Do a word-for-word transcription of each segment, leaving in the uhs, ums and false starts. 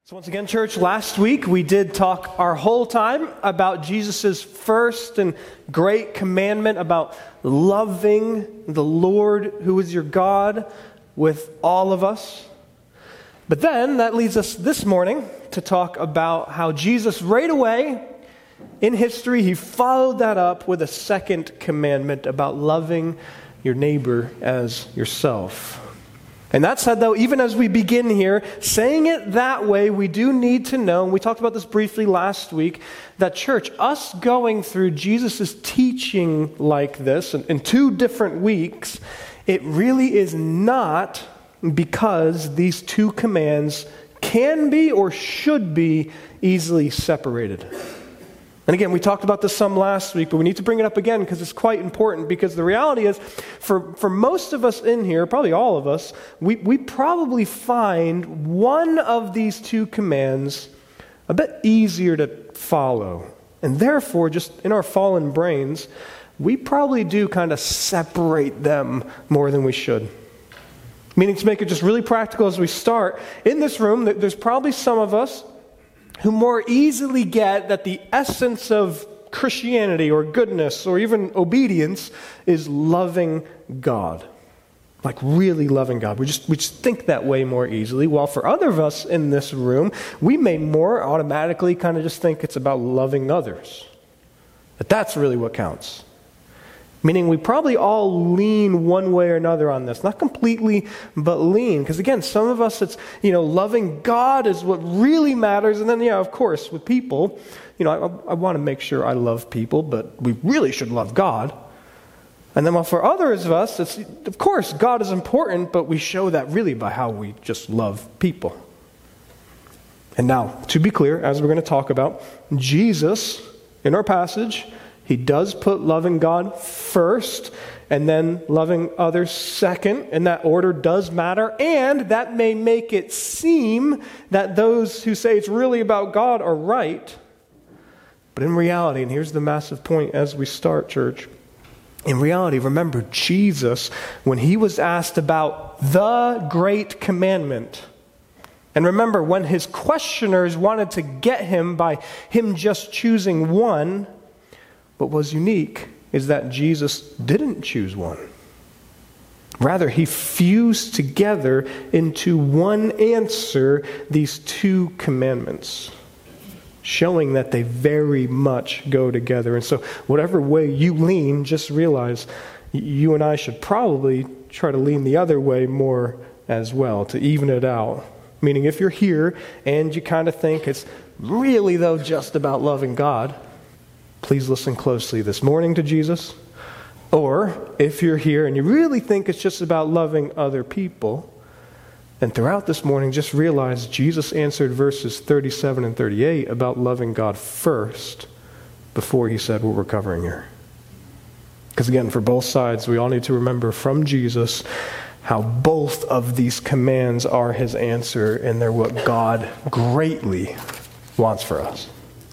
So once again, church, last week we did talk our whole time about Jesus' first and great commandment about loving the Lord who is your God with all of us. But then that leads us this morning to talk about how Jesus right away in history, he followed that up with a second commandment about loving your neighbor as yourself. And that said, though, even as we begin here, saying it that way, we do need to know, and we talked about this briefly last week, that church, us going through Jesus' teaching like this in, in two different weeks, it really is not because these two commands can be or should be easily separated. And again, we talked about this some last week, but we need to bring it up again because it's quite important. Because the reality is, for, for most of us in here, probably all of us, we, we probably find one of these two commands a bit easier to follow. And therefore, just in our fallen brains, we probably do kind of separate them more than we should. Meaning, to make it just really practical as we start, in this room, there's probably some of us who more easily get that the essence of Christianity or goodness or even obedience is loving God. Like really loving God. We just we just think that way more easily. While for other of us in this room, we may more automatically kind of just think it's about loving others. That that's really what counts. Meaning we probably all lean one way or another on this. Not completely, but lean. Because again, some of us, it's, you know, loving God is what really matters. And then, yeah, of course, with people, you know, I, I want to make sure I love people, but we really should love God. And then while for others of us, it's, of course, God is important, but we show that really by how we just love people. And now, to be clear, as we're going to talk about, Jesus, in our passage, he does put loving God first and then loving others second, and that order does matter, and that may make it seem that those who say it's really about God are right. But in reality, and here's the massive point as we start, church, in reality, remember, Jesus, when he was asked about the great commandment, and remember, when his questioners wanted to get him by him just choosing one, what was unique is that Jesus didn't choose one. Rather, he fused together into one answer these two commandments, showing that they very much go together. And so whatever way you lean, just realize you and I should probably try to lean the other way more as well, to even it out. Meaning if you're here and you kind of think it's really, though, just about loving God, please listen closely this morning to Jesus. Or if you're here and you really think it's just about loving other people, then throughout this morning just realize Jesus answered verses thirty-seven and thirty-eight about loving God first before he said what we're covering here. Because again, for both sides, we all need to remember from Jesus how both of these commands are his answer, and they're what God greatly wants for us.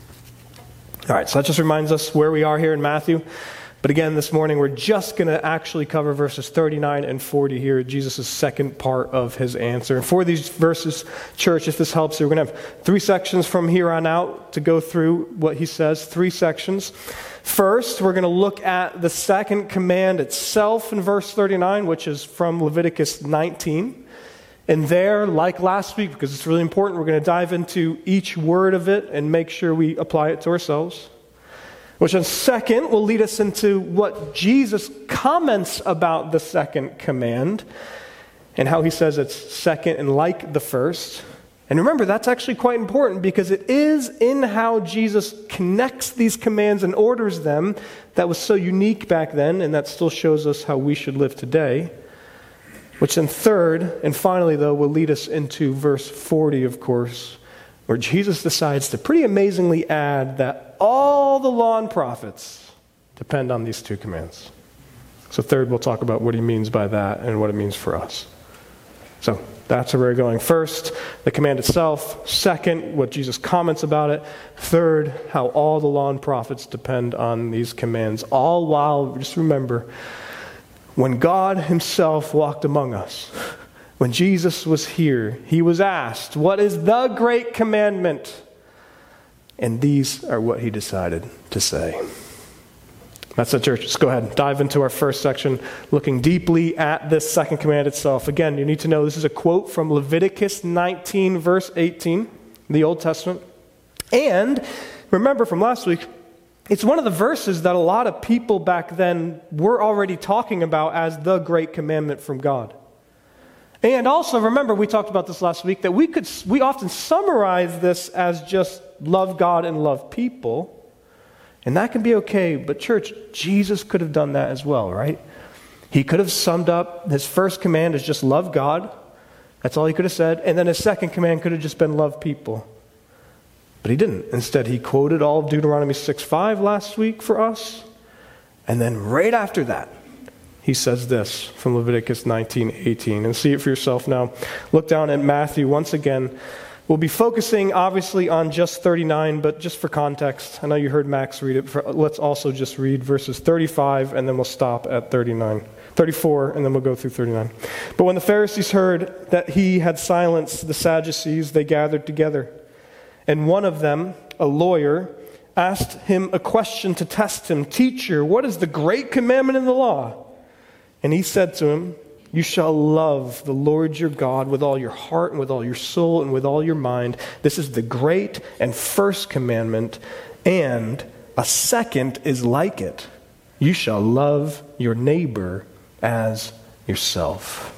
All right, so that just reminds us where we are here in Matthew. But again, this morning, we're just going to actually cover verses thirty-nine and forty here, Jesus' second part of his answer. And for these verses, church, if this helps you, we're going to have three sections from here on out to go through what he says, three sections. First, we're going to look at the second command itself in verse thirty-nine, which is from Leviticus nineteen. And there, like last week, because it's really important, we're going to dive into each word of it and make sure we apply it to ourselves. Which then second will lead us into what Jesus comments about the second command and how he says it's second and like the first. And remember, that's actually quite important because it is in how Jesus connects these commands and orders them that was so unique back then, and that still shows us how we should live today. Which then third, and finally though, will lead us into verse forty, of course, where Jesus decides to pretty amazingly add that all the law and prophets depend on these two commands. So third, we'll talk about what he means by that and what it means for us. So that's where we're going. First, the command itself. Second, what Jesus comments about it. Third, how all the law and prophets depend on these commands. All while, just remember, when God himself walked among us, when Jesus was here, he was asked, what is the great commandment? And these are what he decided to say. That's it, church. Let's go ahead and dive into our first section, looking deeply at this second command itself. Again, you need to know this is a quote from Leviticus nineteen, verse eighteen, the Old Testament. And remember from last week, it's one of the verses that a lot of people back then were already talking about as the great commandment from God. And also, remember, we talked about this last week, that we could we often summarize this as just love God and love people. And that can be okay, but church, Jesus could have done that as well, right? He could have summed up his first command as just love God. That's all he could have said. And then his second command could have just been love people. But he didn't. Instead, he quoted all of Deuteronomy six five last week for us. And then right after that, he says this from Leviticus nineteen eighteen. And see it for yourself now. Look down at Matthew once again. We'll be focusing, obviously, on just thirty-nine, but just for context, I know you heard Max read it. For, let's also just read verses thirty-five, and then we'll stop at thirty-nine. thirty-four, and then we'll go through thirty-nine. But when the Pharisees heard that he had silenced the Sadducees, they gathered together. And one of them, a lawyer, asked him a question to test him. Teacher, what is the great commandment in the law? And he said to him, you shall love the Lord your God with all your heart and with all your soul and with all your mind. This is the great and first commandment, and a second is like it. You shall love your neighbor as yourself.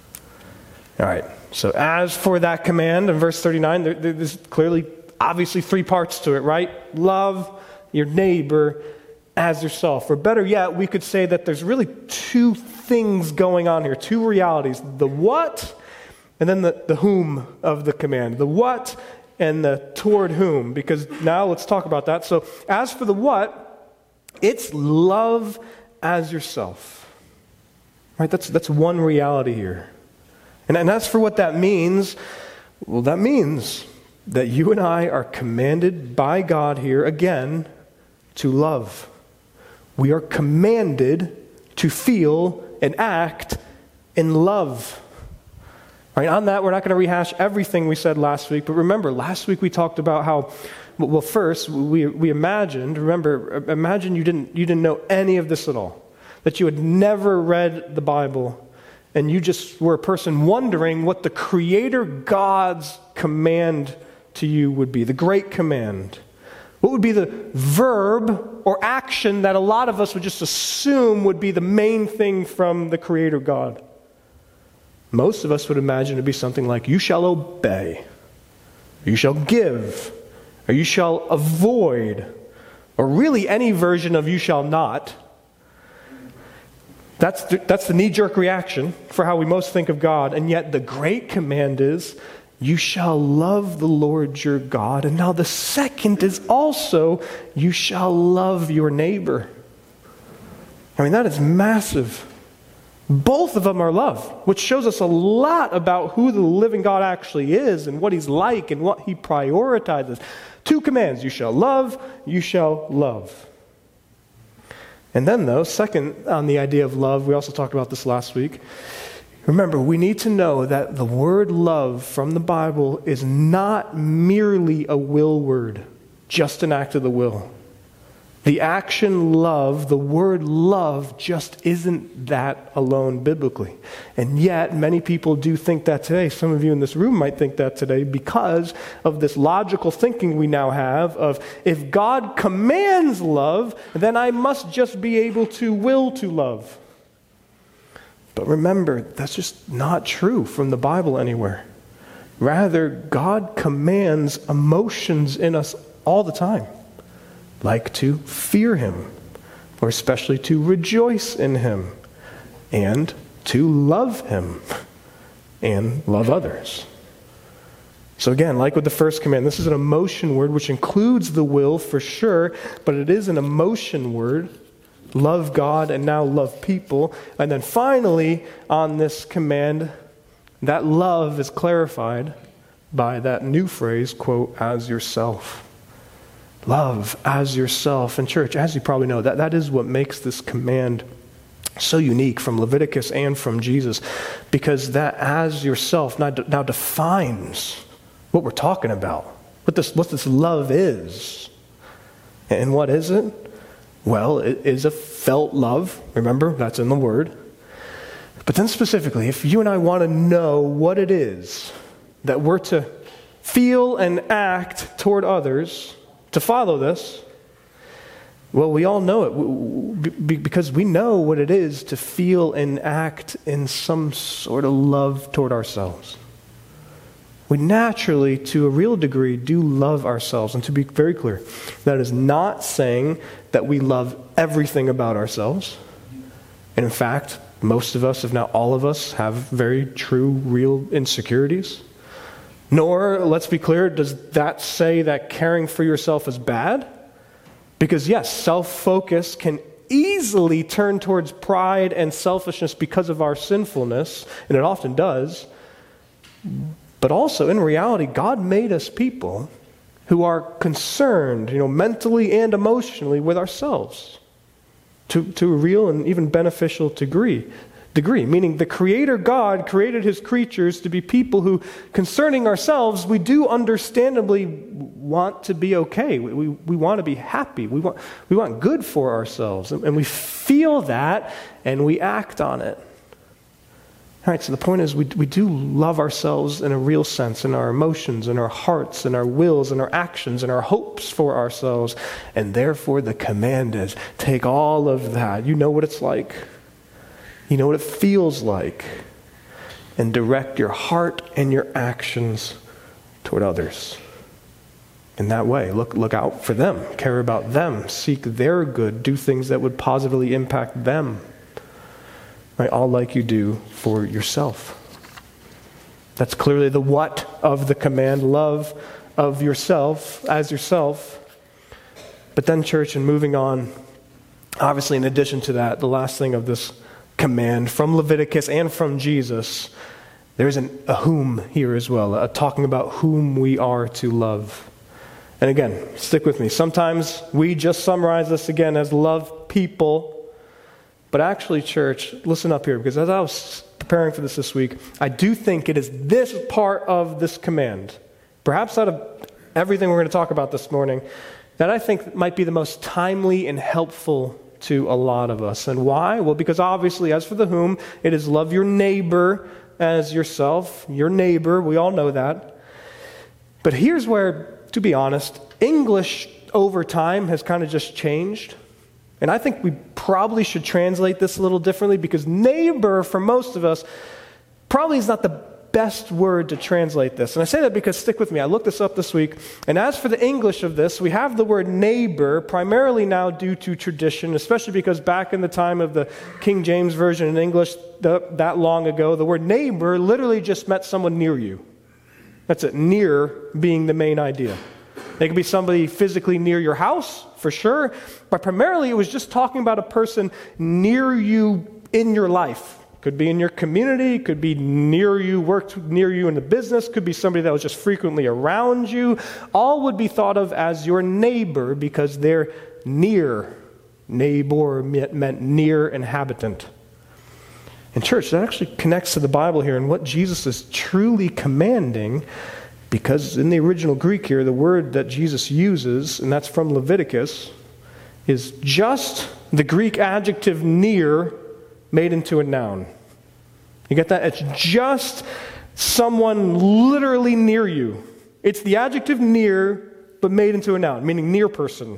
All right, so as for that command in verse thirty-nine, there, there's clearly, obviously three parts to it, right? Love your neighbor as yourself. Or better yet, we could say that there's really two things going on here, two realities. The what, and then the, the whom of the command. The what and the toward whom. Because now let's talk about that. So as for the what, it's love as yourself. Right? That's, that's one reality here. And, and as for what that means, well, that means that you and I are commanded by God here, again, to love. We are commanded to feel and act in love. All right, on that, we're not going to rehash everything we said last week, but remember, last week we talked about how, well, first, we we imagined, remember, imagine you didn't you didn't know any of this at all, that you had never read the Bible, and you just were a person wondering what the Creator God's command to you would be, the great command. What would be the verb or action that a lot of us would just assume would be the main thing from the Creator God? Most of us would imagine it to be something like, you shall obey, or you shall give, or you shall avoid, or really any version of you shall not. That's the, that's the knee-jerk reaction for how we most think of God, and yet the great command is, you shall love the Lord your God. And now the second is also, you shall love your neighbor. I mean, that is massive. Both of them are love, which shows us a lot about who the living God actually is and what he's like and what he prioritizes. Two commands, you shall love, you shall love. And then though, second on the idea of love, we also talked about this last week. Remember, we need to know that the word love from the Bible is not merely a will word, just an act of the will. The action love, the word love, just isn't that alone biblically. And yet, many people do think that today. Some of you in this room might think that today because of this logical thinking we now have of, if God commands love, then I must just be able to will to love. But remember, that's just not true from the Bible anywhere. Rather, God commands emotions in us all the time, like to fear him, or especially to rejoice in him, and to love him, and love others. So again, like with the first command, this is an emotion word which includes the will for sure, but it is an emotion word. Love God and now love people. And then finally, on this command, that love is clarified by that new phrase, quote, as yourself. Love as yourself. And church, as you probably know, that, that is what makes this command so unique from Leviticus and from Jesus, because that as yourself now, now defines what we're talking about, what this, what this love is. And what is it? Well, it is a felt love. Remember, that's in the Word. But then specifically, if you and I want to know what it is that we're to feel and act toward others, to follow this, well, we all know it because we know what it is to feel and act in some sort of love toward ourselves. We naturally, to a real degree, do love ourselves. And to be very clear, that is not saying that we love everything about ourselves. And in fact, most of us, if not all of us, have very true, real insecurities. Nor, let's be clear, does that say that caring for yourself is bad? Because yes, self-focus can easily turn towards pride and selfishness because of our sinfulness, and it often does. But also, in reality, God made us people who are concerned, you know, mentally and emotionally with ourselves to, to a real and even beneficial degree. Degree, meaning the Creator God created His creatures to be people who, concerning ourselves, we do understandably want to be okay. We, we, we want to be happy. We want, we want good for ourselves. And, and we feel that and we act on it. All right, so the point is we, we do love ourselves in a real sense, in our emotions, in our hearts, in our wills, in our actions, in our hopes for ourselves. And therefore the command is, take all of that. You know what it's like. You know what it feels like, and direct your heart and your actions toward others. In that way, look, look out for them, care about them, seek their good, do things that would positively impact them. Right? All like you do for yourself. That's clearly the what of the command, love of yourself as yourself. But then, church, and moving on, obviously in addition to that, the last thing of this command from Leviticus and from Jesus, there's an, a whom here as well, a talking about whom we are to love. And again, stick with me. Sometimes we just summarize this again as love people. But actually, church, listen up here, because as I was preparing for this this week, I do think it is this part of this command, perhaps out of everything we're going to talk about this morning, that I think might be the most timely and helpful to a lot of us. And why? Well, because obviously, as for the whom, it is love your neighbor as yourself, your neighbor. We all know that. But here's where, to be honest, English over time has kind of just changed. And I think we probably should translate this a little differently, because neighbor, for most of us, probably is not the best word to translate this. And I say that because, stick with me, I looked this up this week, and as for the English of this, we have the word neighbor primarily now due to tradition, especially because back in the time of the King James Version in English, the, that long ago, the word neighbor literally just meant someone near you. That's it, near being the main idea. It could be somebody physically near your house, for sure, but primarily it was just talking about a person near you in your life. Could be in your community, could be near you, worked near you in the business, could be somebody that was just frequently around you. All would be thought of as your neighbor because they're near. Neighbor meant near inhabitant. And church, that actually connects to the Bible here and what Jesus is truly commanding, because in the original Greek here, the word that Jesus uses, and that's from Leviticus, is just the Greek adjective near made into a noun. You get that? It's just someone literally near you. It's the adjective near, but made into a noun, meaning near person.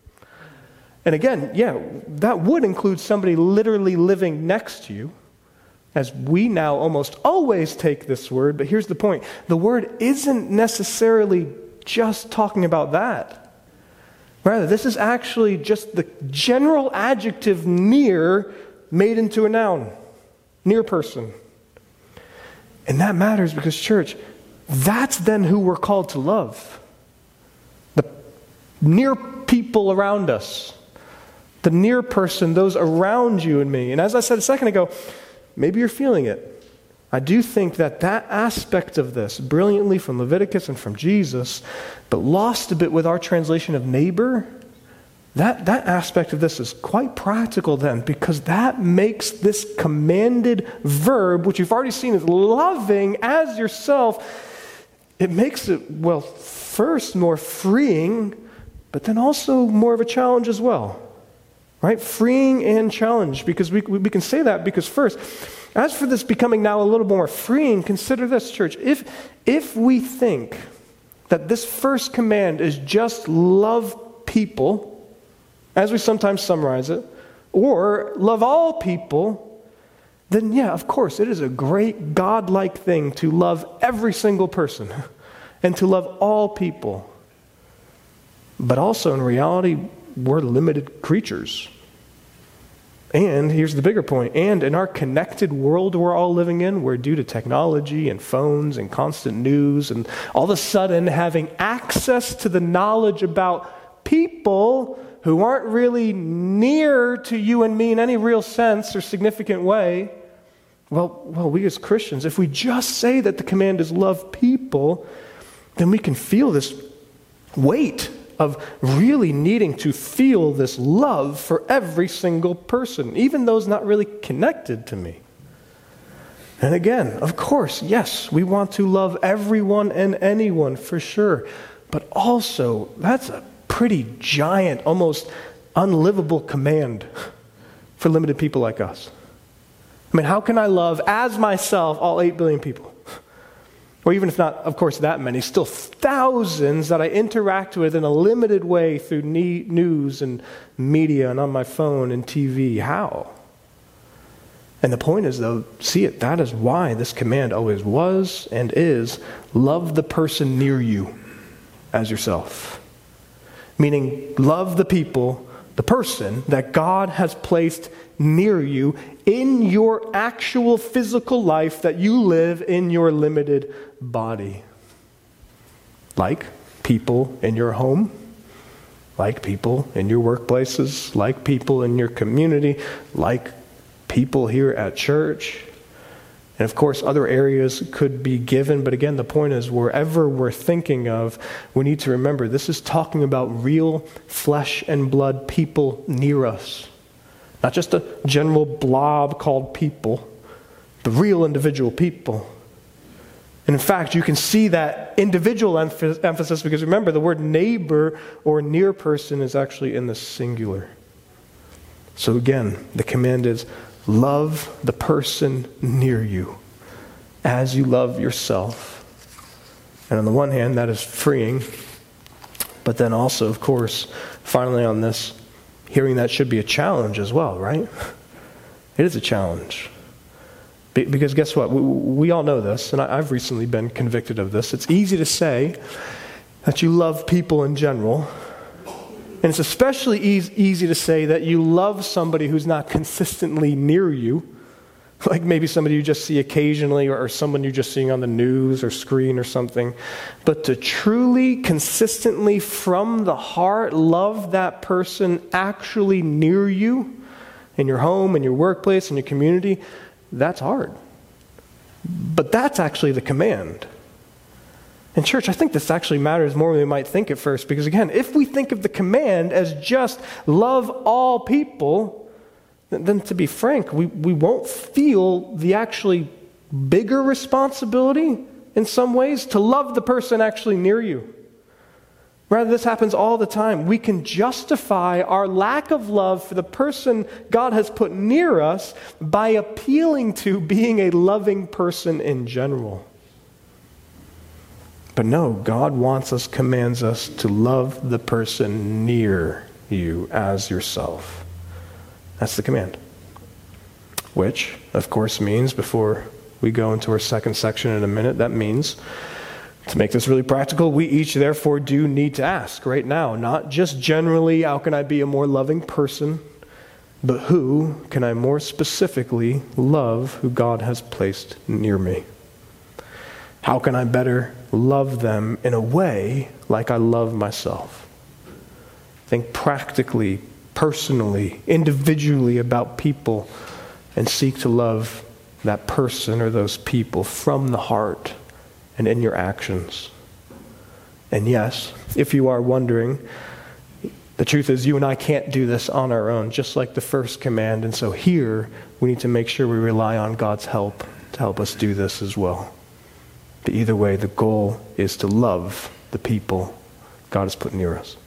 And again, yeah, that would include somebody literally living next to you, as we now almost always take this word. But here's the point. The word isn't necessarily just talking about that. Rather, this is actually just the general adjective near made into a noun, near person. And that matters because, church, that's then who we're called to love. The near people around us. The near person, those around you and me. And as I said a second ago, maybe you're feeling it. I do think that that aspect of this, brilliantly from Leviticus and from Jesus, but lost a bit with our translation of neighbor, That, that aspect of this is quite practical then, because that makes this commanded verb, which you've already seen as loving as yourself, it makes it, well, first more freeing, but then also more of a challenge as well. Right? Freeing and challenge, because we, we can say that because first, as for this becoming now a little more freeing, consider this, church. If, if we think that this first command is just love people, as we sometimes summarize it, or love all people, then yeah, of course, it is a great God-like thing to love every single person and to love all people. But also, in reality, we're limited creatures. And here's the bigger point, and in our connected world we're all living in, where due to technology and phones and constant news and all of a sudden having access to the knowledge about people who aren't really near to you and me in any real sense or significant way, well, well, we as Christians, if we just say that the command is love people, then we can feel this weight of really needing to feel this love for every single person, even those not really connected to me. And again, of course, yes, we want to love everyone and anyone for sure, but also that's a pretty giant, almost unlivable command for limited people like us. I mean, how can I love as myself all eight billion people? Or even if not, of course, that many, still thousands that I interact with in a limited way through ne- news and media and on my phone and T V. How? And the point is, though, see it, that is why this command always was and is, love the person near you as yourself. Meaning, love the people, the person that God has placed near you in your actual physical life that you live in your limited body. Like people in your home, like people in your workplaces, like people in your community, like people here at church. And of course, other areas could be given, but again, the point is, wherever we're thinking of, we need to remember this is talking about real flesh and blood people near us. Not just a general blob called people, but real individual people. And in fact, you can see that individual emph- emphasis because remember, the word neighbor or near person is actually in the singular. So again, the command is, love the person near you as you love yourself. And on the one hand, that is freeing. But then also, of course, finally on this, hearing that should be a challenge as well, right? It is a challenge. Be- because guess what? We, we all know this, and I, I've recently been convicted of this. It's easy to say that you love people in general, and it's especially easy, easy to say that you love somebody who's not consistently near you, like maybe somebody you just see occasionally or, or someone you're just seeing on the news or screen or something. But to truly, consistently, from the heart, love that person actually near you, in your home, in your workplace, in your community, that's hard. But that's actually the command. And church, I think this actually matters more than we might think at first, because again, if we think of the command as just love all people, then, then to be frank, we, we won't feel the actually bigger responsibility in some ways to love the person actually near you. Rather, this happens all the time. We can justify our lack of love for the person God has put near us by appealing to being a loving person in general. But no, God wants us, commands us to love the person near you as yourself. That's the command. Which, of course, means, before we go into our second section in a minute, that means, to make this really practical, we each therefore do need to ask right now, not just generally, how can I be a more loving person, but who can I more specifically love who God has placed near me? How can I better love them in a way like I love myself? Think practically, personally, individually about people and seek to love that person or those people from the heart and in your actions. And yes, if you are wondering, The truth is, you and I can't do this on our own, just like the first command. And so here, we need to make sure we rely on God's help to help us do this as well. But either way, the goal is to love the people God has put near us.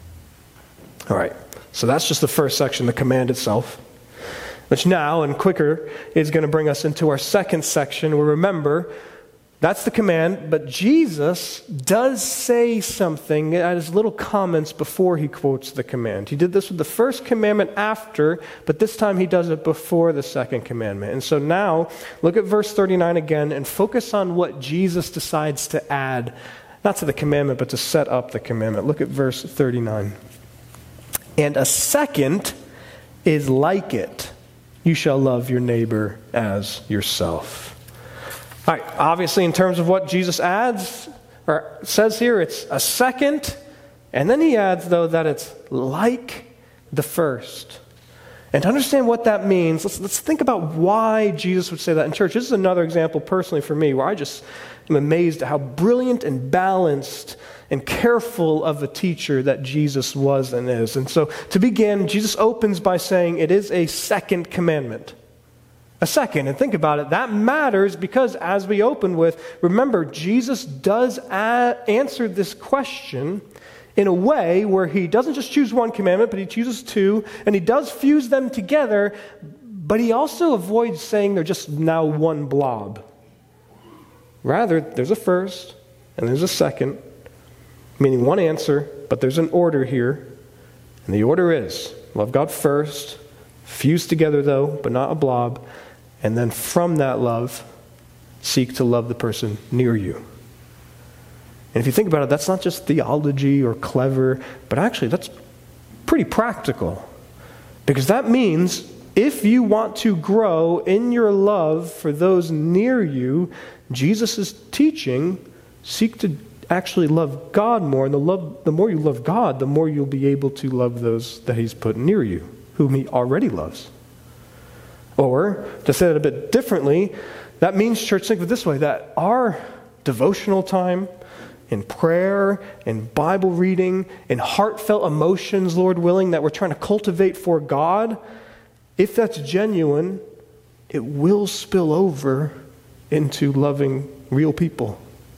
All right, so that's just the first section, the command itself. Which now, and quicker, is going to bring us into our second section, where remember, that's the command, but Jesus does say something at his little comments before he quotes the command. He did this with the first commandment after, but this time he does it before the second commandment. And so now, look at verse thirty-nine again and focus on what Jesus decides to add, not to the commandment, but to set up the commandment. Look at verse thirty-nine. And a second is like it. You shall love your neighbor as yourself. All right, obviously in terms of what Jesus adds, or says here, it's a second, and then he adds, though, that it's like the first. And to understand what that means, let's, let's think about why Jesus would say that in church. This is another example personally for me where I just am amazed at how brilliant and balanced and careful of a teacher that Jesus was and is. And so to begin, Jesus opens by saying it is a second commandment. A second, and think about it, that matters because as we open with, remember, Jesus does a- answer this question in a way where he doesn't just choose one commandment, but he chooses two, and he does fuse them together, but he also avoids saying they're just now one blob. Rather, there's a first, and there's a second, meaning one answer, but there's an order here, and the order is, love God first, fused together though, but not a blob, and then from that love, seek to love the person near you. And if you think about it, that's not just theology or clever, but actually that's pretty practical. Because that means if you want to grow in your love for those near you, Jesus' teaching, seek to actually love God more. And the, love, the more you love God, the more you'll be able to love those that he's put near you, whom he already loves. Or, to say that a bit differently, that means, church, think of it this way, that our devotional time, in prayer, in Bible reading, in heartfelt emotions, Lord willing, that we're trying to cultivate for God, if that's genuine, it will spill over into loving real people.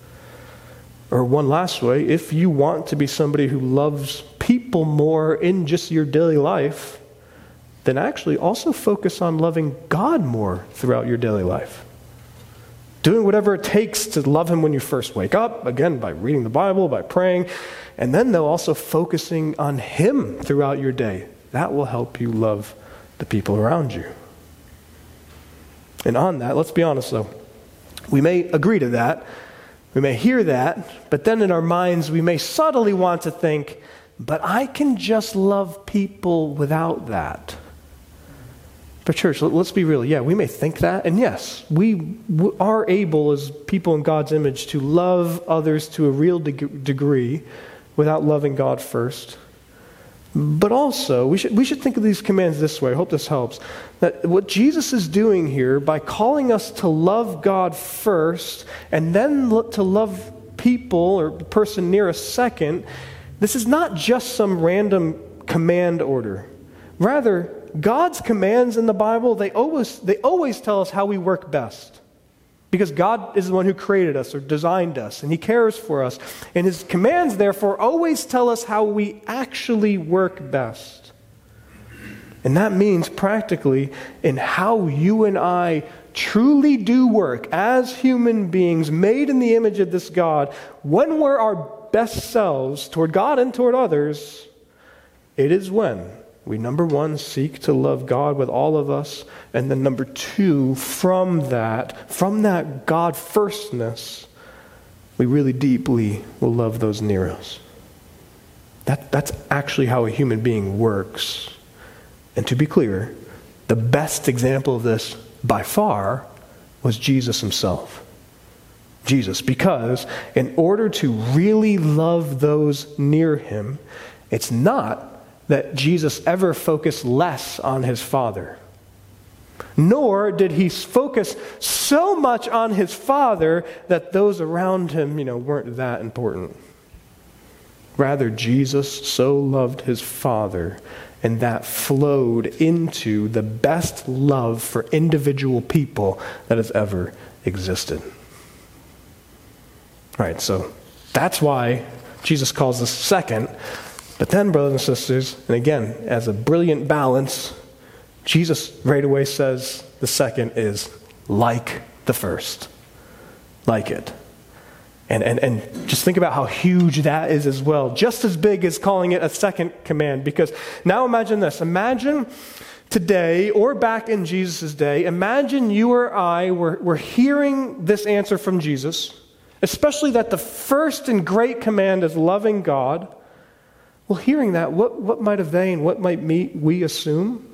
Or one last way, if you want to be somebody who loves people more in just your daily life, then actually also focus on loving God more throughout your daily life. Doing whatever it takes to love him when you first wake up, again, by reading the Bible, by praying, and then though also focusing on him throughout your day. That will help you love the people around you. And on that, let's be honest though, we may agree to that, we may hear that, but then in our minds we may subtly want to think, but I can just love people without that. But church, let's be real. Yeah, we may think that. And yes, we are able as people in God's image to love others to a real deg- degree without loving God first. But also, we should, we should think of these commands this way. I hope this helps. That what Jesus is doing here by calling us to love God first and then to love people or the person near us second, this is not just some random command order. Rather, God's commands in the Bible, they always, they always tell us how we work best. Because God is the one who created us or designed us, and he cares for us. And his commands, therefore, always tell us how we actually work best. And that means practically in how you and I truly do work as human beings made in the image of this God, when we're our best selves toward God and toward others, it is when we, number one, seek to love God with all of us. And then number two, from that, from that God firstness, we really deeply will love those near us. That, that's actually how a human being works. And to be clear, the best example of this by far was Jesus himself. Jesus, because in order to really love those near him, it's not that Jesus ever focused less on his Father. Nor did he focus so much on his Father that those around him, you know, weren't that important. Rather, Jesus so loved his Father, and that flowed into the best love for individual people that has ever existed. All right, so that's why Jesus calls us second. But then, brothers and sisters, and again, as a brilliant balance, Jesus right away says the second is like the first. Like it. And, and, and just think about how huge that is as well. Just as big as calling it a second command. Because now imagine this. Imagine today or back in Jesus' day, imagine you or I were, were hearing this answer from Jesus, especially that the first and great command is loving God. Well, hearing that, what, what might have they and what might me, we assume?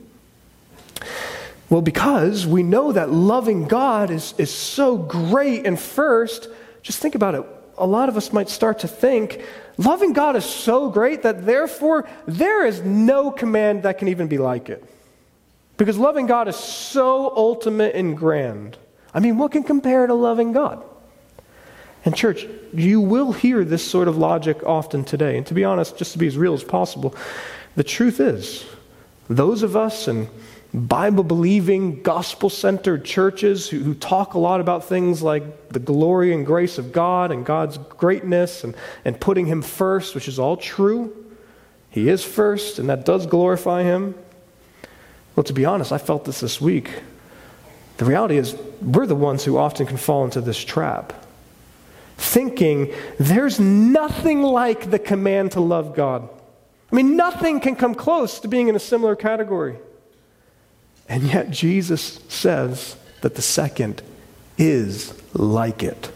Well, because we know that loving God is, is so great and first, just think about it. A lot of us might start to think, loving God is so great that therefore there is no command that can even be like it. Because loving God is so ultimate and grand. I mean, what can compare to loving God? And church, you will hear this sort of logic often today. And to be honest, just to be as real as possible, the truth is, those of us in Bible-believing, gospel-centered churches who, who talk a lot about things like the glory and grace of God and God's greatness and, and putting him first, which is all true. He is first, and that does glorify him. Well, to be honest, I felt this this week. The reality is, we're the ones who often can fall into this trap. Thinking there's nothing like the command to love God. I mean, nothing can come close to being in a similar category. And yet Jesus says that the second is like it.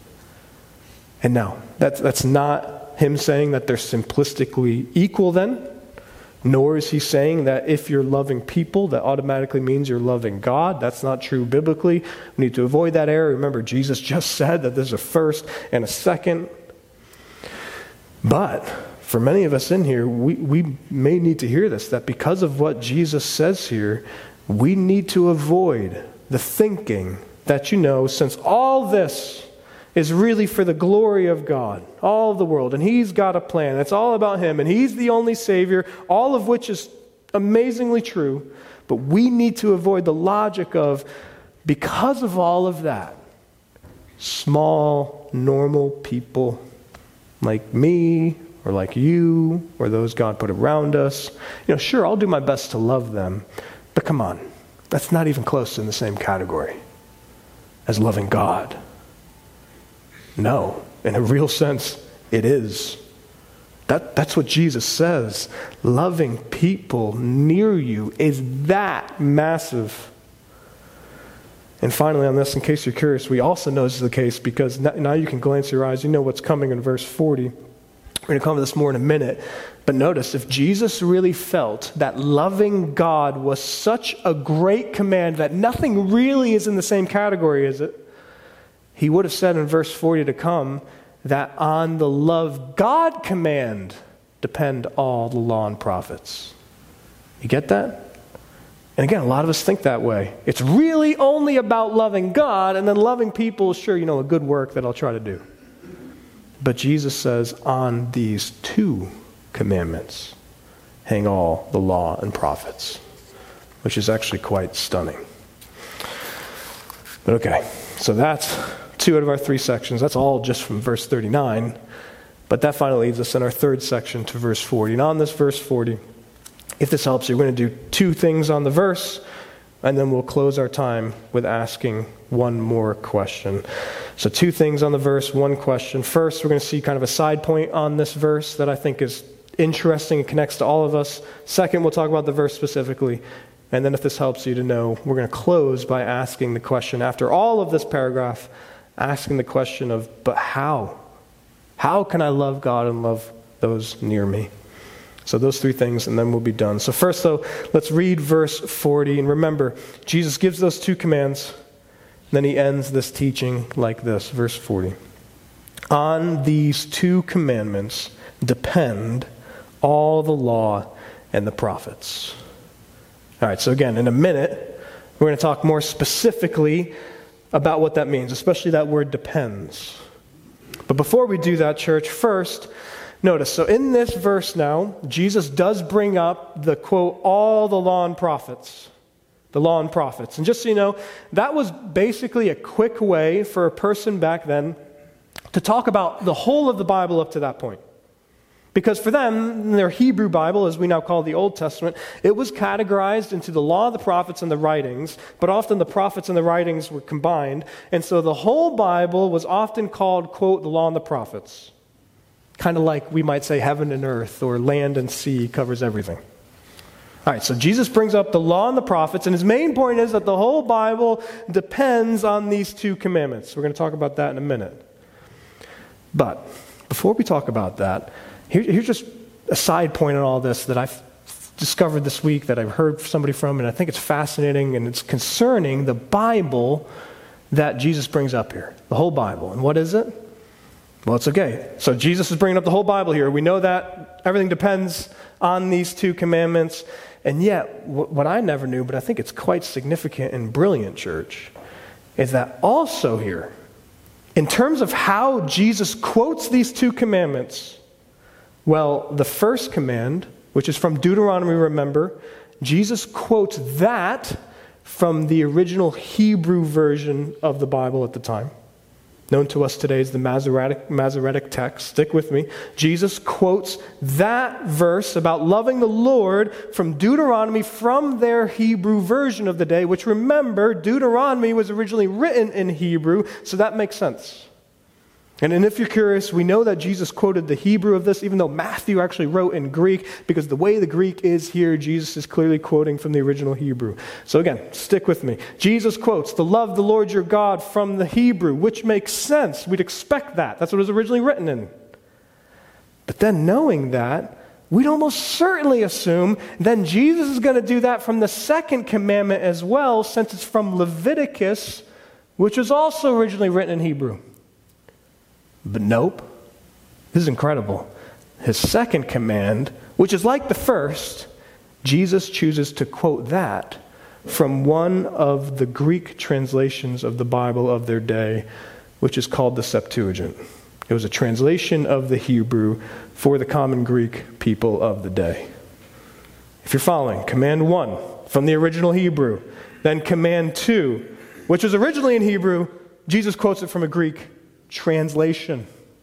And now, that's, that's not him saying that they're simplistically equal then, nor is he saying that if you're loving people, that automatically means you're loving God. That's not true biblically. We need to avoid that error. Remember, Jesus just said that there's a first and a second. But for many of us in here, we, we may need to hear this, that because of what Jesus says here, we need to avoid the thinking that, you know, since all this is really for the glory of God, all of the world, and he's got a plan. It's all about him, and he's the only Savior, all of which is amazingly true. But we need to avoid the logic of, because of all of that, small, normal people like me or like you or those God put around us, you know, sure, I'll do my best to love them, but come on, that's not even close in the same category as loving God. No, in a real sense, it is. That, that's what Jesus says. Loving people near you is that massive. And finally on this, in case you're curious, we also know this is the case because now you can glance your eyes. You know what's coming in verse forty. We're going to come to this more in a minute. But notice, if Jesus really felt that loving God was such a great command that nothing really is in the same category as it, he would have said in verse forty to come that on the love God command depend all the law and prophets. You get that? And again, a lot of us think that way. It's really only about loving God, and then loving people is sure, you know, a good work that I'll try to do. But Jesus says, on these two commandments hang all the law and prophets, which is actually quite stunning. But okay, so that's two out of our three sections. That's all just from verse thirty-nine. But that finally leads us in our third section to verse forty. And on this verse forty, if this helps you, we're going to do two things on the verse, and then we'll close our time with asking one more question. So two things on the verse, one question. First, we're going to see kind of a side point on this verse that I think is interesting and connects to all of us. Second, we'll talk about the verse specifically. And then if this helps you to know, we're going to close by asking the question, after all of this paragraph, asking the question of, but how? How can I love God and love those near me? So those three things, and then we'll be done. So first, though, let's read verse forty. And remember, Jesus gives those two commands. Then he ends this teaching like this, verse forty. On these two commandments depend all the law and the prophets. All right, so again, in a minute, we're going to talk more specifically about what that means, especially that word depends. But before we do that, church, first, Notice, so in this verse now, Jesus does bring up the quote, all the law and prophets. The law and prophets. And just so you know, that was basically a quick way for a person back then to talk about the whole of the Bible up to that point. Because for them, their Hebrew Bible, as we now call the Old Testament, it was categorized into the law, the prophets, and the writings, but often the prophets and the writings were combined. And so the whole Bible was often called, quote, the law and the prophets. Kind of like we might say heaven and earth, or land and sea covers everything. All right, so Jesus brings up the law and the prophets, and his main point is that the whole Bible depends on these two commandments. We're going to talk about that in a minute. But before we talk about that, here, here's just a side point on all this that I've discovered this week that I've heard somebody from, and I think it's fascinating, and it's concerning the Bible that Jesus brings up here, the whole Bible. And what is it? Well, it's okay. So Jesus is bringing up the whole Bible here. We know that everything depends on these two commandments. And yet, what I never knew, but I think it's quite significant and brilliant, church, is that also here, in terms of how Jesus quotes these two commandments, well, the first command, which is from Deuteronomy, remember, Jesus quotes that from the original Hebrew version of the Bible at the time. Known to us today as the Masoretic, Masoretic text. Stick with me. Jesus quotes that verse about loving the Lord from Deuteronomy from their Hebrew version of the day, which, remember, Deuteronomy was originally written in Hebrew, so that makes sense. And, and if you're curious, we know that Jesus quoted the Hebrew of this, even though Matthew actually wrote in Greek, because the way the Greek is here, Jesus is clearly quoting from the original Hebrew. So again, stick with me. Jesus quotes, "To love the Lord your God," from the Hebrew, which makes sense. We'd expect that. That's what it was originally written in. But then knowing that, we'd almost certainly assume then Jesus is going to do that from the second commandment as well, since it's from Leviticus, which was also originally written in Hebrew. But nope. This is incredible. His second command, which is like the first, Jesus chooses to quote that from one of the Greek translations of the Bible of their day, which is called the Septuagint. It was a translation of the Hebrew for the common Greek people of the day. If you're following, command one from the original Hebrew, then command two, which was originally in Hebrew, Jesus quotes it from a Greek translation.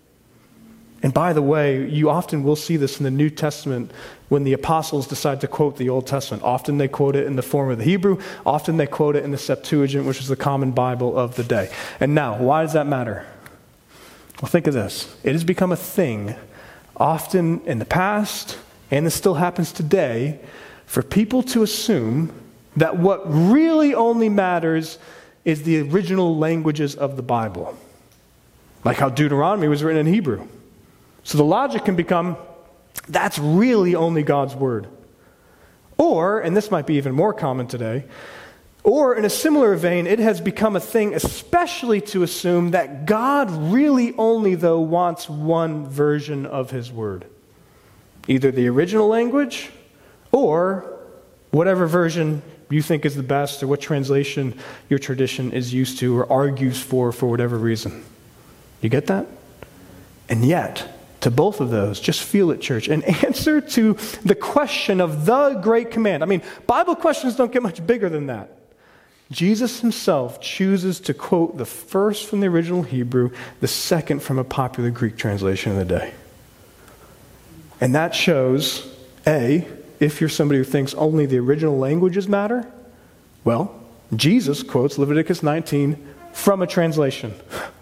And by the way, you often will see this in the New Testament when the apostles decide to quote the Old Testament. Often they quote it in the form of the Hebrew. Often they quote it in the Septuagint, which is the common Bible of the day. And now, why does that matter? Well, think of this. It has become a thing, often in the past, and this still happens today, for people to assume that what really only matters is the original languages of the Bible. Like how Deuteronomy was written in Hebrew. So the logic can become, that's really only God's word. Or, and this might be even more common today, or in a similar vein, it has become a thing especially to assume that God really only, though, wants one version of his word. Either the original language, or whatever version you think is the best, or what translation your tradition is used to or argues for for whatever reason. You get that? And yet, to both of those, just feel it, church, an answer to the question of the great command. I mean, Bible questions don't get much bigger than that. Jesus himself chooses to quote the first from the original Hebrew, the second from a popular Greek translation of the day. And that shows, A, if you're somebody who thinks only the original languages matter, well, Jesus quotes Leviticus nineteen from a translation.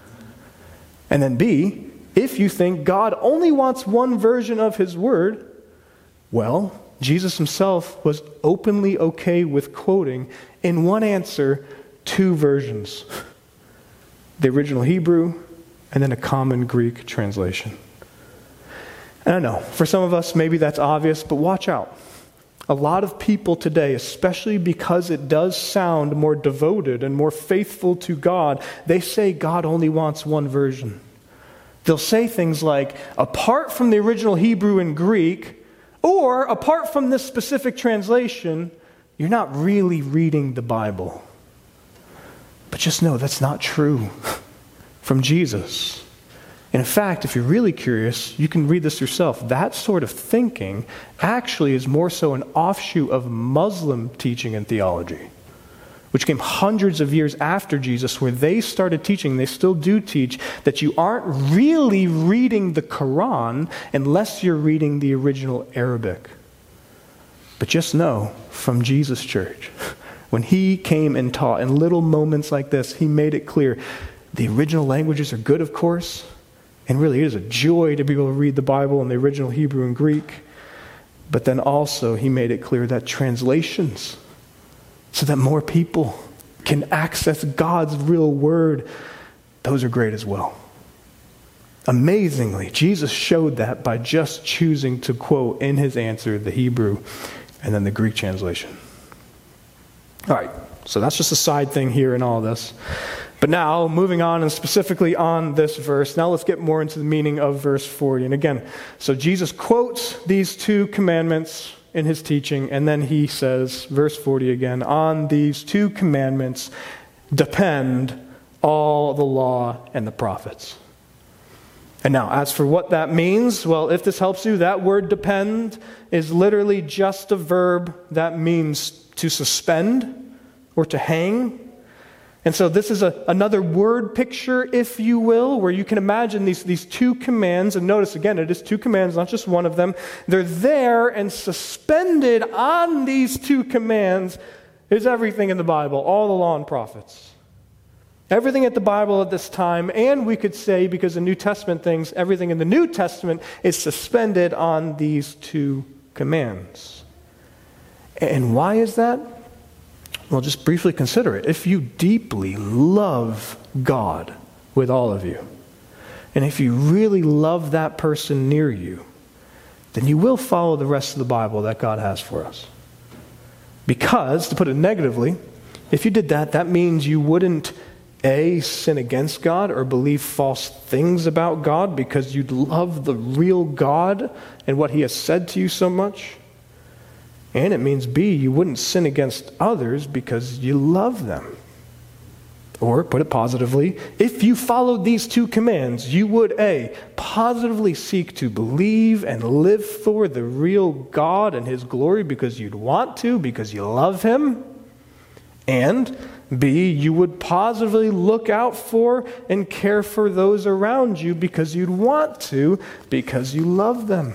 And then B, if you think God only wants one version of his word, well, Jesus himself was openly okay with quoting in one answer two versions. The original Hebrew and then a common Greek translation. And I know, for some of us maybe that's obvious, but watch out. A lot of people today, especially because it does sound more devoted and more faithful to God, they say God only wants one version. They'll say things like, apart from the original Hebrew and Greek, or apart from this specific translation, you're not really reading the Bible. But just know that's not true from Jesus. And in fact, if you're really curious, you can read this yourself. That sort of thinking actually is more so an offshoot of Muslim teaching and theology, which came hundreds of years after Jesus, where they started teaching, they still do teach, that you aren't really reading the Quran unless you're reading the original Arabic. But just know, from Jesus' church, when he came and taught in little moments like this, he made it clear the original languages are good, of course, and really it is a joy to be able to read the Bible in the original Hebrew and Greek. But then also he made it clear that translations, so that more people can access God's real word, those are great as well. Amazingly, Jesus showed that by just choosing to quote in his answer the Hebrew and then the Greek translation. All right, so that's just a side thing here in all this. But now, moving on and specifically on this verse, now let's get more into the meaning of verse forty. And again, so Jesus quotes these two commandments in his teaching, and then he says, verse forty again, on these two commandments depend all the law and the prophets. And now, as for what that means, well, if this helps you, that word depend is literally just a verb that means to suspend or to hang. And so this is a, another word picture, if you will, where you can imagine these, these two commands. And notice, again, it is two commands, not just one of them. They're there, and suspended on these two commands is everything in the Bible, all the law and prophets. Everything at the Bible at this time, and we could say, because of New Testament things, everything in the New Testament is suspended on these two commands. And why is that? Well, just briefly consider it. If you deeply love God with all of you, and if you really love that person near you, then you will follow the rest of the Bible that God has for us. Because, to put it negatively, if you did that, that means you wouldn't A, sin against God or believe false things about God because you'd love the real God and what he has said to you so much. And it means B, you wouldn't sin against others because you love them. Or, put it positively, if you followed these two commands, you would A, positively seek to believe and live for the real God and his glory because you'd want to, because you love him. And B, you would positively look out for and care for those around you because you'd want to, because you love them.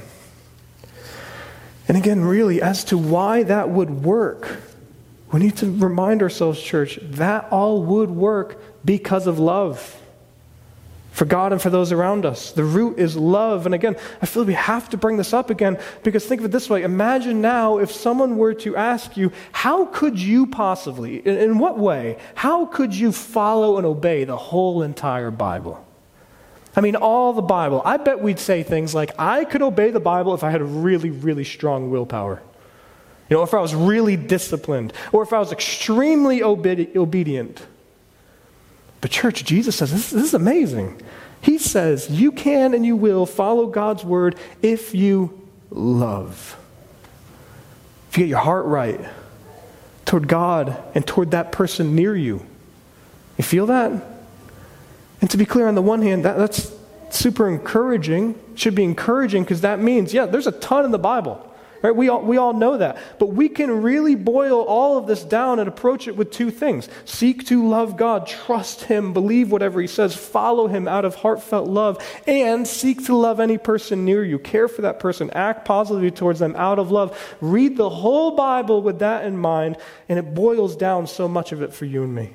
And again, really, as to why that would work, we need to remind ourselves, church, that all would work because of love for God and for those around us. The root is love. And again, I feel we have to bring this up again because think of it this way. Imagine now if someone were to ask you, how could you possibly, in, in what way, how could you follow and obey the whole entire Bible? I mean, all the Bible. I bet we'd say things like, I could obey the Bible if I had a really, really strong willpower. You know, if I was really disciplined, or if I was extremely obe- obedient. But church, Jesus says, this, this is amazing. He says, you can and you will follow God's word if you love. If you get your heart right toward God and toward that person near you. You feel that? And to be clear, on the one hand, that, that's super encouraging, should be encouraging because that means, yeah, there's a ton in the Bible. Right? We all, we all know that. But we can really boil all of this down and approach it with two things. Seek to love God, trust him, believe whatever he says, follow him out of heartfelt love, and seek to love any person near you. Care for that person, act positively towards them out of love. Read the whole Bible with that in mind, and it boils down so much of it for you and me.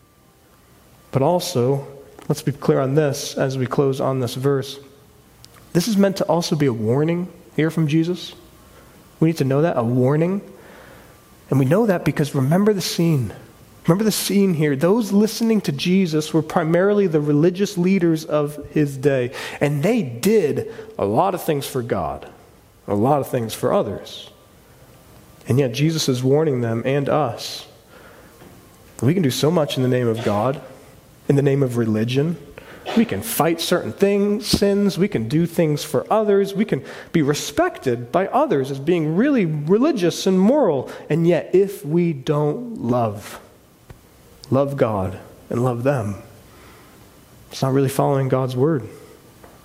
But also, let's be clear on this as we close on this verse. This is meant to also be a warning here from Jesus. We need to know that, a warning. And we know that because remember the scene. Remember the scene here. Those listening to Jesus were primarily the religious leaders of his day. And they did a lot of things for God, a lot of things for others. And yet Jesus is warning them and us. We can do so much in the name of God, in the name of religion. We can fight certain things, sins. We can do things for others. We can be respected by others as being really religious and moral. And yet, if we don't love, love God and love them, it's not really following God's word.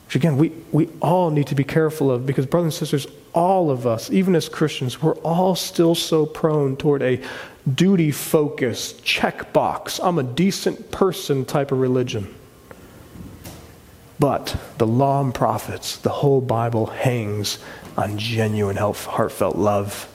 which again, we, we all need to be careful of, because brothers and sisters, all of us, even as Christians, we're all still so prone toward a duty-focused, checkbox, I'm a decent person type of religion. But the law and prophets, the whole Bible hangs on genuine, heartfelt love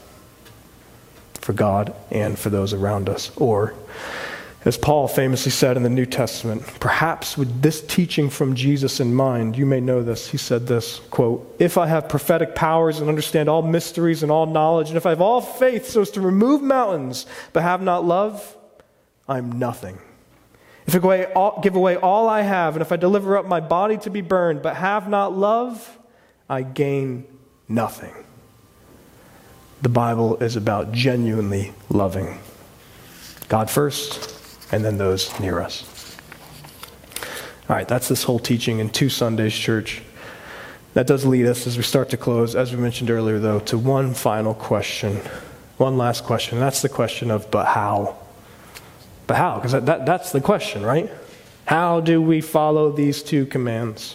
for God and for those around us. Or, as Paul famously said in the New Testament, perhaps with this teaching from Jesus in mind, you may know this, he said this, quote, "If I have prophetic powers and understand all mysteries and all knowledge, and if I have all faith so as to remove mountains, but have not love, I'm nothing. If I give away all, give away all I have, and if I deliver up my body to be burned, but have not love, I gain nothing." The Bible is about genuinely loving God first, and then those near us. All right, that's this whole teaching in two Sundays, church. That does lead us, as we start to close, as we mentioned earlier, though, to one final question. One last question, and that's the question of, but how? But how? Because that, that, that's the question, right? How do we follow these two commands?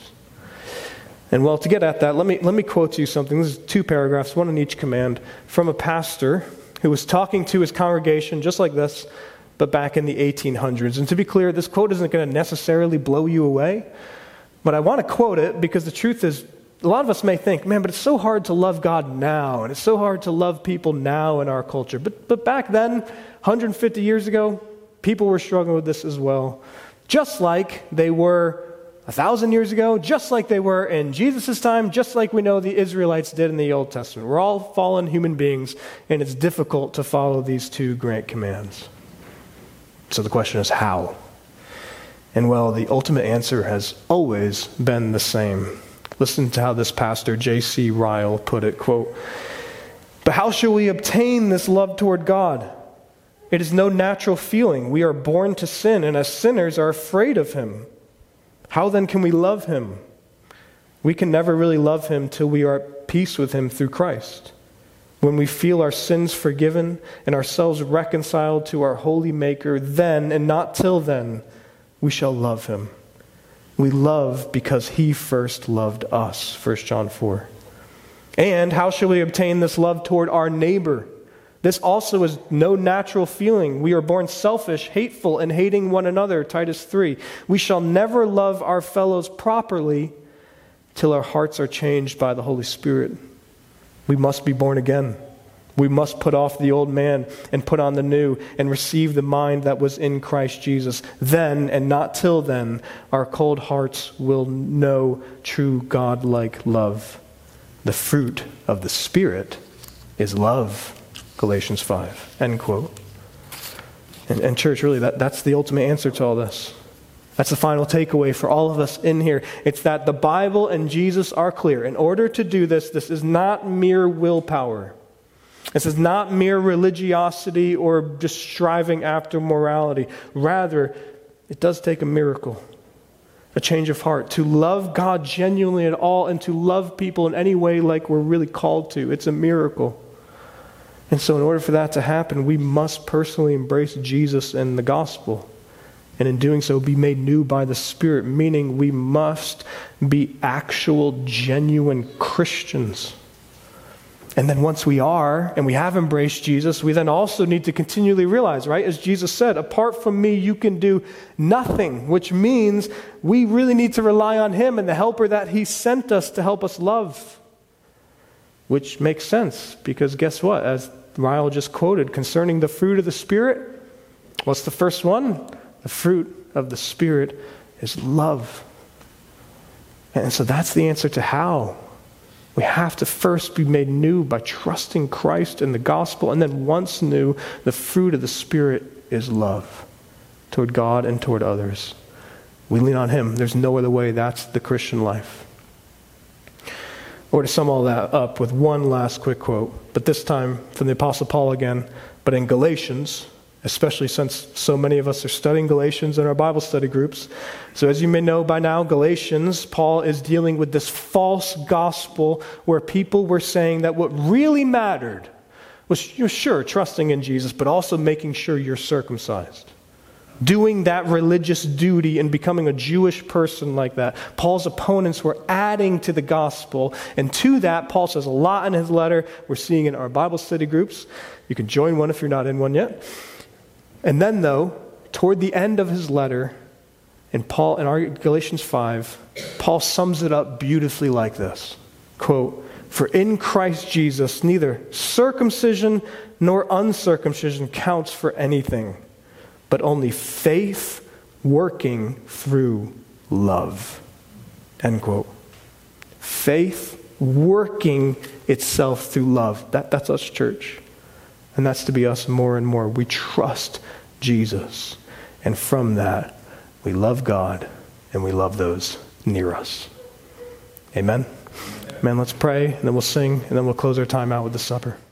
And well, to get at that, let me let me quote to you something. This is two paragraphs, one in each command, from a pastor who was talking to his congregation just like this, but back in the eighteen hundreds. And to be clear, this quote isn't going to necessarily blow you away, but I want to quote it because the truth is, a lot of us may think, man, but it's so hard to love God now, and it's so hard to love people now in our culture. But but back then, one hundred fifty years ago, people were struggling with this as well. Just like they were a thousand years ago, just like they were in Jesus' time, just like we know the Israelites did in the Old Testament. We're all fallen human beings, and it's difficult to follow these two great commands. So the question is how? And well, the ultimate answer has always been the same. Listen to how this pastor, J C Ryle, put it, quote, "But how shall we obtain this love toward God? It is no natural feeling. We are born to sin, and as sinners are afraid of Him. How then can we love Him? We can never really love Him till we are at peace with Him through Christ. When we feel our sins forgiven and ourselves reconciled to our holy Maker, then and not till then, we shall love Him. We love because He first loved us," First John four. "And how shall we obtain this love toward our neighbor? This also is no natural feeling. We are born selfish, hateful, and hating one another," Titus three. "We shall never love our fellows properly till our hearts are changed by the Holy Spirit. We must be born again. We must put off the old man and put on the new and receive the mind that was in Christ Jesus. Then, and not till then, our cold hearts will know true God-like love. The fruit of the Spirit is love." Galatians five, end quote. And, and church, really, that, that's the ultimate answer to all this. That's the final takeaway for all of us in here. It's that the Bible and Jesus are clear. In order to do this, this is not mere willpower. This is not mere religiosity or just striving after morality. Rather, it does take a miracle, a change of heart, to love God genuinely at all and to love people in any way like we're really called to. It's a miracle. And so in order for that to happen, we must personally embrace Jesus and the gospel. And in doing so, be made new by the Spirit, meaning we must be actual, genuine Christians. And then once we are, and we have embraced Jesus, we then also need to continually realize, right, as Jesus said, apart from me, you can do nothing, which means we really need to rely on Him and the helper that He sent us to help us love. Which makes sense, because guess what? As Ryle just quoted, concerning the fruit of the Spirit, what's the first one? The fruit of the Spirit is love. And so that's the answer to how. We have to first be made new by trusting Christ and the gospel, and then once new, the fruit of the Spirit is love toward God and toward others. We lean on Him. There's no other way. That's the Christian life. Or to sum all that up with one last quick quote, but this time from the Apostle Paul again, but in Galatians, especially since so many of us are studying Galatians in our Bible study groups. So as you may know by now, Galatians, Paul is dealing with this false gospel where people were saying that what really mattered was, you're sure, trusting in Jesus, but also making sure you're circumcised. doing that religious duty and becoming a Jewish person like that. Paul's opponents were adding to the gospel. And to that, Paul says a lot in his letter. We're seeing in our Bible study groups. You can join one if you're not in one yet. And then, though, toward the end of his letter, in Paul in our Galatians five, Paul sums it up beautifully like this. Quote, "For in Christ Jesus, neither circumcision nor uncircumcision counts for anything, but only faith working through love." End quote. Faith working itself through love. That, that's us, church. And that's to be us more and more. We trust Jesus. And from that, we love God and we love those near us. Amen? Amen. Let's pray, and then we'll sing, and then we'll close our time out with the supper.